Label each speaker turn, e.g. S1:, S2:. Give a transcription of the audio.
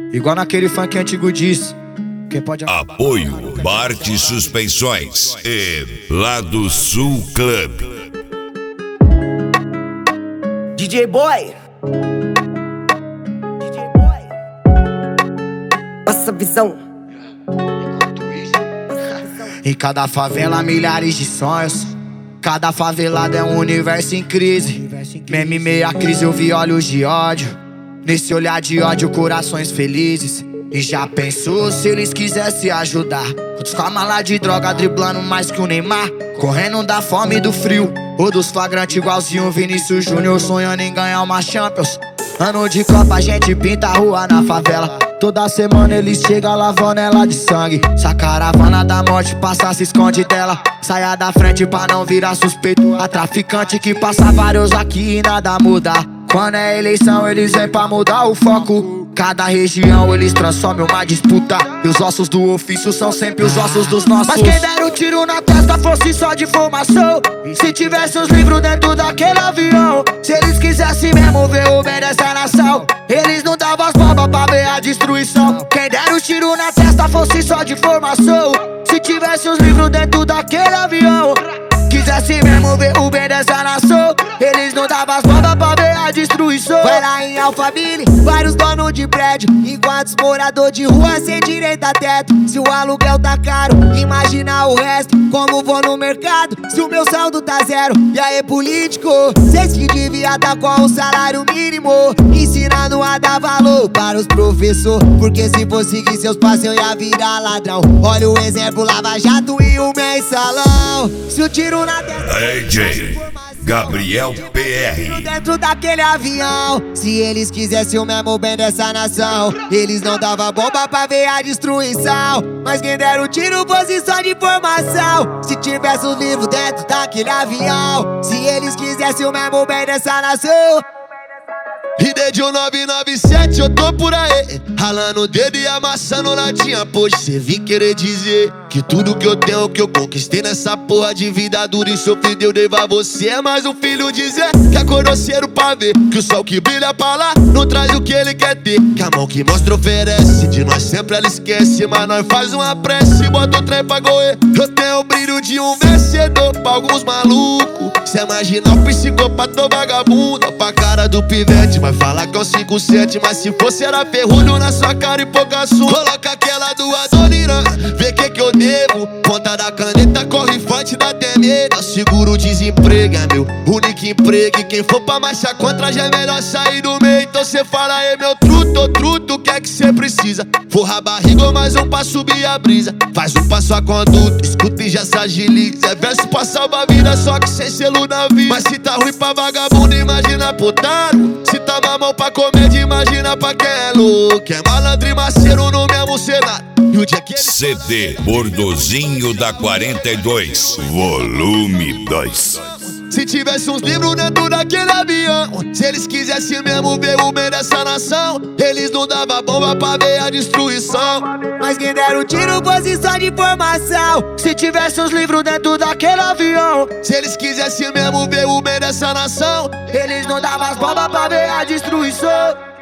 S1: Igual naquele funk antigo diz. Quem pode...
S2: Apoio Bart Suspensões e Lado Sul Club.
S3: DJ Boy. Passa visão.
S1: Em cada favela, milhares de sonhos. Cada favelado é um universo em crise. Mesmo em meia crise eu vi olhos de ódio. Nesse olhar de ódio, corações felizes. E já pensou se eles quisessem ajudar? Outros com a mala de droga, driblando mais que o Neymar. Correndo da fome e do frio, ou dos flagrantes igualzinho o Vinícius Júnior, sonhando em ganhar uma Champions. Ano de Copa a gente pinta a rua na favela. Toda semana eles chegam lavando ela de sangue. Se a caravana da morte passa, se esconde dela. Saia da frente pra não virar suspeito. A traficante que passa vários aqui e nada muda. Quando é eleição eles vêm pra mudar o foco. Cada região eles transformam uma disputa. E os ossos do ofício são sempre os ossos dos nossos. Mas quem der um tiro na testa fosse só de formação. Se tivesse os livros dentro daquele avião. Se eles quisessem mesmo ver o bem dessa nação, eles não davam as bombas pra ver a destruição. Quem der um tiro na testa fosse só de formação. Se tivesse os livros dentro daquele avião. Quisesse mesmo ver o bem dessa nação, eles não davam as bombas pra ver a destruição. Vai lá em Alphaville, vários donos de prédio, enquanto os moradores de rua sem direito a teto. Se o aluguel tá caro, imagina o resto. Como vou no mercado, se o meu saldo tá zero? E aí político, cês que devia tá com o salário mínimo, ensinando a dar valor para os professores. Porque se for seguir seus passos eu ia virar ladrão. Olha o exemplo, Lava Jato e o mensalão. Se o tiro na testa
S2: DJ Gabriel PR.
S3: Dentro daquele avião, se eles quisessem o mesmo bem dessa nação, eles não davam bomba pra ver a destruição. Mas quem der o tiro fosse só de formação. Se tivesse os livros dentro daquele avião, se eles quisessem o mesmo bem dessa nação.
S4: E desde o 997 eu tô por aí, ralando o dedo e amassando latinha. Poxa, cê vim querer dizer que tudo que eu tenho, que eu conquistei nessa porra de vida dura e sofrida eu devo a você. É mais um filho dizer que acordou cedo pra ver que o sol que brilha pra lá não traz o que ele quer ter. Que a mão que mostra oferece, de nós sempre ela esquece, mas nós faz uma prece e bota o trem pra correr. Eu tenho o brilho de um vencedor pra alguns malucos. Cê imagina o psicopata ou vagabundo, pra cara do pivete vai falar que é um 5-7, mas se fosse era ferrolho na sua cara e pouca sua. Coloca aquela do Adoniran, vê que eu devo. Ponta da caneta, corre forte, dá até medo. Seguro o desemprego, é meu único emprego. E quem for pra marcha contra já é melhor sair do meio. Então cê fala aí, meu truto, ô truto, o que é que cê precisa? Forra a barriga ou mais um pra subir a brisa. Faz um passo a conduta, escuta e já se agiliza. É verso pra salvar a vida, só que sem selo na vida. Mas se tá ruim pra vagabundo, imagina putaro. Se tá mamão pra comédia, imagina pra quem é louco. É malandro e maceiro no mesmo cenário. E o dia que ele...
S2: CD Bordozinho da 42, volume 2.
S4: Se tivesse uns livros dentro daquele avião, se eles quisessem mesmo ver o bem dessa nação, eles não davam bomba pra ver a destruição.
S3: Mas quem der o tiro fosse só de formação.
S1: Se tivesse os livros dentro daquele avião,
S4: se eles quisessem mesmo ver o bem dessa nação,
S1: eles não davam as bombas pra ver a destruição.